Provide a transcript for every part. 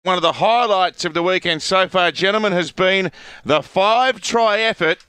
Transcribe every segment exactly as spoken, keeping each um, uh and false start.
One of the highlights of the weekend so far, gentlemen, has been the five-try effort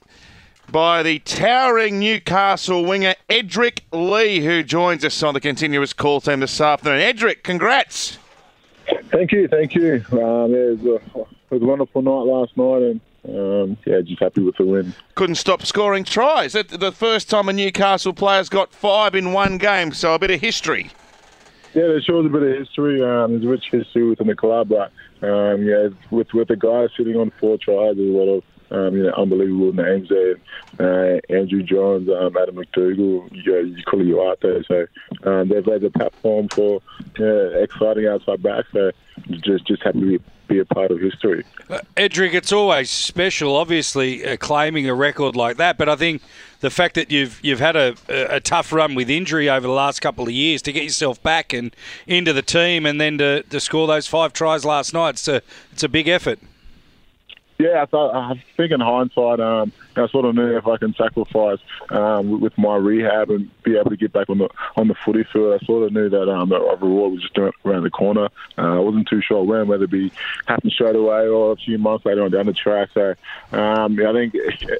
by the towering Newcastle winger Edrick Lee, who joins us on the continuous call team this afternoon. Edrick, congrats. Thank you, thank you. Um, yeah, it, was a, it was a wonderful night last night, and um, yeah, just happy with the win. Couldn't stop scoring tries. It's the first time a Newcastle player's got five in one game, so a bit of history. Yeah, there sure is a bit of history. Um, there's a rich history within the club, but um, yeah, with with the guys sitting on four tries, there's a lot of um, you know, unbelievable names there. Uh, Andrew Johns, um, Adam McDougall, you, you call it you out there. So um, they've laid the platform for uh, exciting outside backs. So just just happy to be a part of history. Uh, Edrick, it's always special, obviously, uh, claiming a record like that. But I think the fact that you've you've had a, a tough run with injury over the last couple of years to get yourself back and into the team, and then to, to score those five tries last night, it's a it's a big effort. Yeah, I, thought, I think in hindsight, um, I sort of knew if I can sacrifice um, with my rehab and be able to get back on the on the footy field, I sort of knew that um, the reward was just around the corner. Uh, I wasn't too sure when, whether it be happen straight away or a few months later on down the track. So um, yeah, I think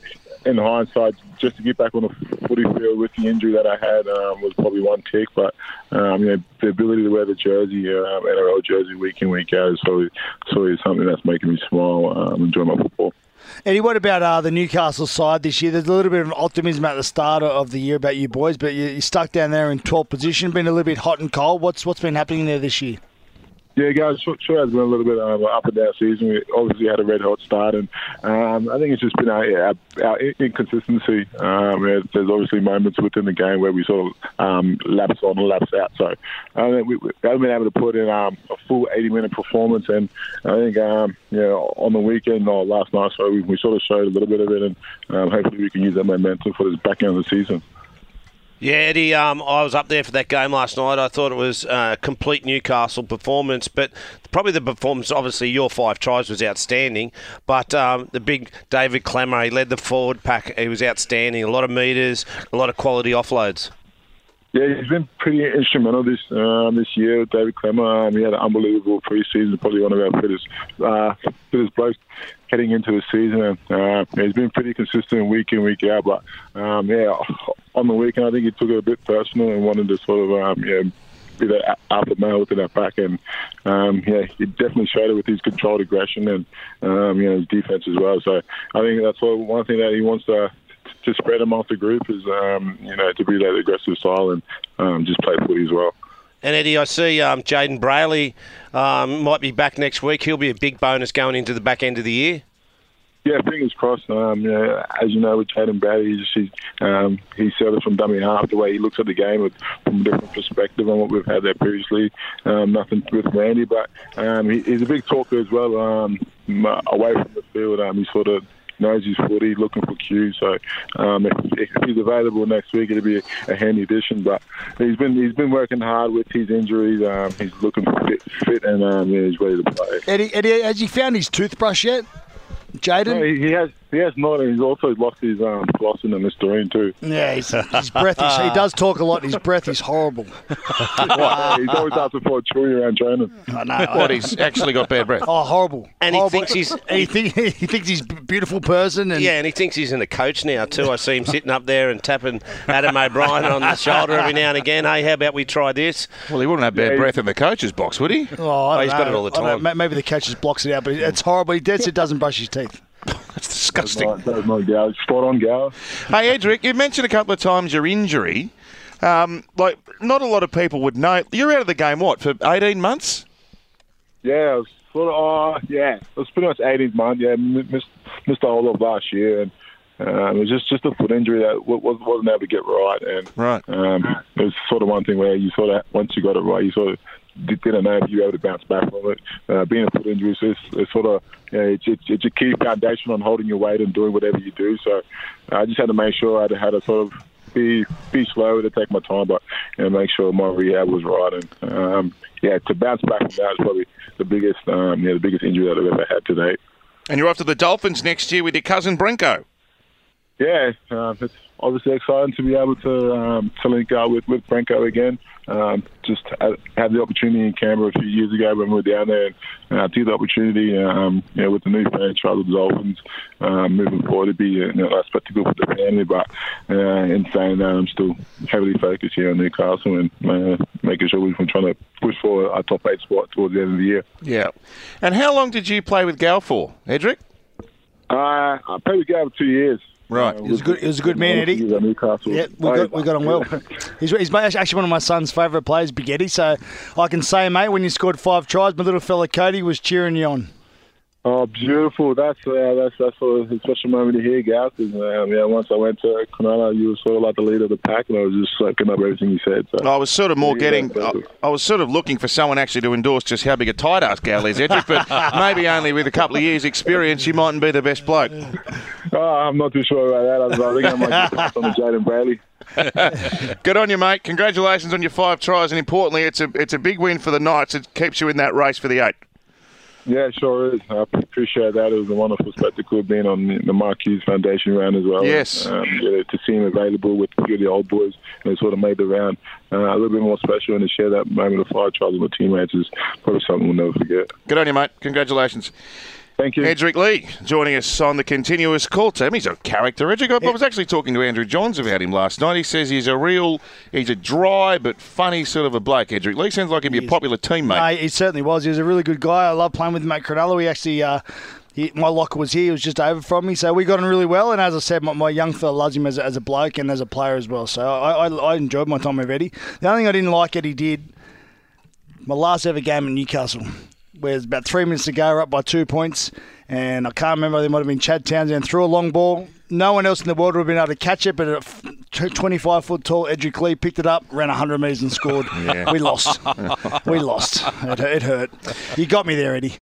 in hindsight, just to get back on the footy field with the injury that I had um, was probably one tick. But um, you know, the ability to wear the jersey, um, N R L jersey, week in, week out is probably, probably something that's making me smile, um, enjoy my football. Eddie, what about uh, the Newcastle side this year? There's a little bit of optimism at the start of the year about you boys, but you, you're stuck down there in twelfth position, been a little bit hot and cold. What's What's been happening there this year? Yeah, guys, sure, sure has been a little bit of an up and down season. We obviously had a red hot start, and um, I think it's just been our, our, our inconsistency. Um, there's obviously moments within the game where we sort of um, lapse on and lapse out. So I think we, we haven't been able to put in um, a full eighty minute performance, and I think um, you know, on the weekend or last night, so we, we sort of showed a little bit of it, and um, hopefully we can use that momentum for this back end of the season. Yeah, Eddie, um, I was up there for that game last night. I thought it was a complete Newcastle performance, but probably the performance, obviously, your five tries was outstanding, but um, the big David Klemmer, he led the forward pack. He was outstanding, a lot of metres, a lot of quality offloads. Yeah, he's been pretty instrumental this um, this year, David Klemmer. Um, he had an unbelievable pre-season, probably one of our fittest, uh, fittest blokes heading into the season. And, uh, he's been pretty consistent week in, week out. But, um, yeah, on the weekend, I think he took it a bit personal and wanted to sort of um, yeah, be that alpha male within that back. And, um, yeah, he definitely showed it with his controlled aggression and, um, you know, his defence as well. So I think that's one thing that he wants to to spread amongst the group is, um, you know, to be that aggressive style and um, just play footy as well. And, Eddie, I see um, Jayden Brailey um, might be back next week. He'll be a big bonus going into the back end of the year. Yeah, fingers crossed. Um, you know, as you know, with Jayden Brailey, he's, he's, um, he's settled from dummy half, the way he looks at the game with, from a different perspective on what we've had there previously. Um, nothing with Randy, but um, he, he's a big talker as well. Um, away from the field, um, he sort of knows his footy, looking for cues. So um, if, if he's available next week, it'll be a, a handy addition. But he's been he's been working hard with his injuries. Um, he's looking fit, fit and um, yeah, he's ready to play. Eddie, Eddie, has he found his toothbrush yet, Jayden? No, he, he has. He has not, and he's also lost his um, flossing and Listerine too. Yeah, his, his breath is, he does talk a lot, and his breath is horrible. What? He's always asking for a chewy around training. I know. What, he's actually got bad breath? Oh, horrible. And horrible. he thinks he's... And he, think, he thinks he's a beautiful person. And yeah, and he thinks he's in a coach now too. I see him sitting up there and tapping Adam O'Brien on the shoulder every now and again. Hey, how about we try this? Well, he wouldn't have bad Yeah, breath in the coach's box, would he? Oh, I Oh, he's don't got know. it all the I don't know. time. Maybe the coach just blocks it out, but it's horrible. He dead set doesn't brush his teeth. That's disgusting. That was my gal. Spot on, gal. Hey, Edrick, you mentioned a couple of times your injury. Um, like, not a lot of people would know. You're out of the game, what, for eighteen months? Yeah, it was sort of, oh, yeah. It was pretty much eighteen months. Yeah, missed, missed the whole of last year. And um, it was just, just a foot injury that w- wasn't able to get right. And Right. um, it was sort of one thing where you sort of, once you got it right, you sort of didn't know if you were able to bounce back from it. Uh, being a foot injury, so it's, it's sort of, you know, it's, it's, it's a key foundation on holding your weight and doing whatever you do. So I just had to make sure I had to sort of be be slow to take my time, but you know, make sure my rehab was right. And um, yeah, to bounce back from that is probably the biggest, um, yeah, the biggest injury that I've ever had to date. And you're off to the Dolphins next year with your cousin Brinko. Yeah, uh, it's obviously exciting to be able to um, to link up with, with Franco again. Um, just had, had the opportunity in Canberra a few years ago when we were down there, and uh, took the opportunity, um, you know, with the new franchise of the Dolphins, um, moving forward to be you know, a spectacle for the family. But uh, in saying that, I'm still heavily focused here on Newcastle and uh, making sure we're trying to push for a top eight spot towards the end of the year. Yeah. And how long did you play with Gal for, Edric? Uh, I played with Gal for two years. Right. Uh, He was a good, he was a good man, Eddie. He was at Newcastle. Yeah, we got, we got on well. He's, he's actually one of my son's favourite players, Big Eddie. So I can say, mate, when you scored five tries, my little fella Cody was cheering you on. Oh, beautiful! That's uh, that's that's sort of a special moment to hear, Gal. Because um, yeah, once I went to Cronulla, you were sort of like the leader of the pack, and I was just soaking up everything you said. So. I was sort of more Yeah, getting. I, perfect. I was sort of looking for someone actually to endorse just how big a tight ass Gal is, Edric. But maybe only with a couple of years' experience, you mightn't be the best bloke. Oh, I'm not too sure about that. I think I might get passed on to Jaden Bailey. Good on you, mate. Congratulations on your five tries, and importantly, it's a it's a big win for the Knights. It keeps you in that race for the eight. Yeah, it sure is. I appreciate that. It was a wonderful spectacle being on the Mark Hughes Foundation round as well. Yes. Um, yeah, to see him available with a few of the old boys, and it sort of made the round uh, a little bit more special, and to share that moment of five tries with my teammates is probably something we'll never forget. Good on you, mate. Congratulations. Thank you. Edric Lee joining us on the continuous call team. He's a character, Edric. I was actually talking to Andrew Johns about him last night. He says he's a real, he's a dry but funny sort of a bloke, Edric Lee. Sounds like he'd be a popular teammate. No, he certainly was. He was a really good guy. I love playing with him at Cronulla. We actually, uh, he, my locker was here. He was just over from me. So we got on really well. And as I said, my, my young fella loves him as a, as a bloke and as a player as well. So I, I, I enjoyed my time with Eddie. The only thing I didn't like Eddie did, my last ever game in Newcastle, where there's about three minutes to go, we're up by two points. And I can't remember, there might have been Chad Townsend threw a long ball. No one else in the world would have been able to catch it, but a twenty-five foot tall Edric Lee picked it up, ran one hundred metres and scored. Yeah. We lost. we lost. It, it hurt. You got me there, Eddie.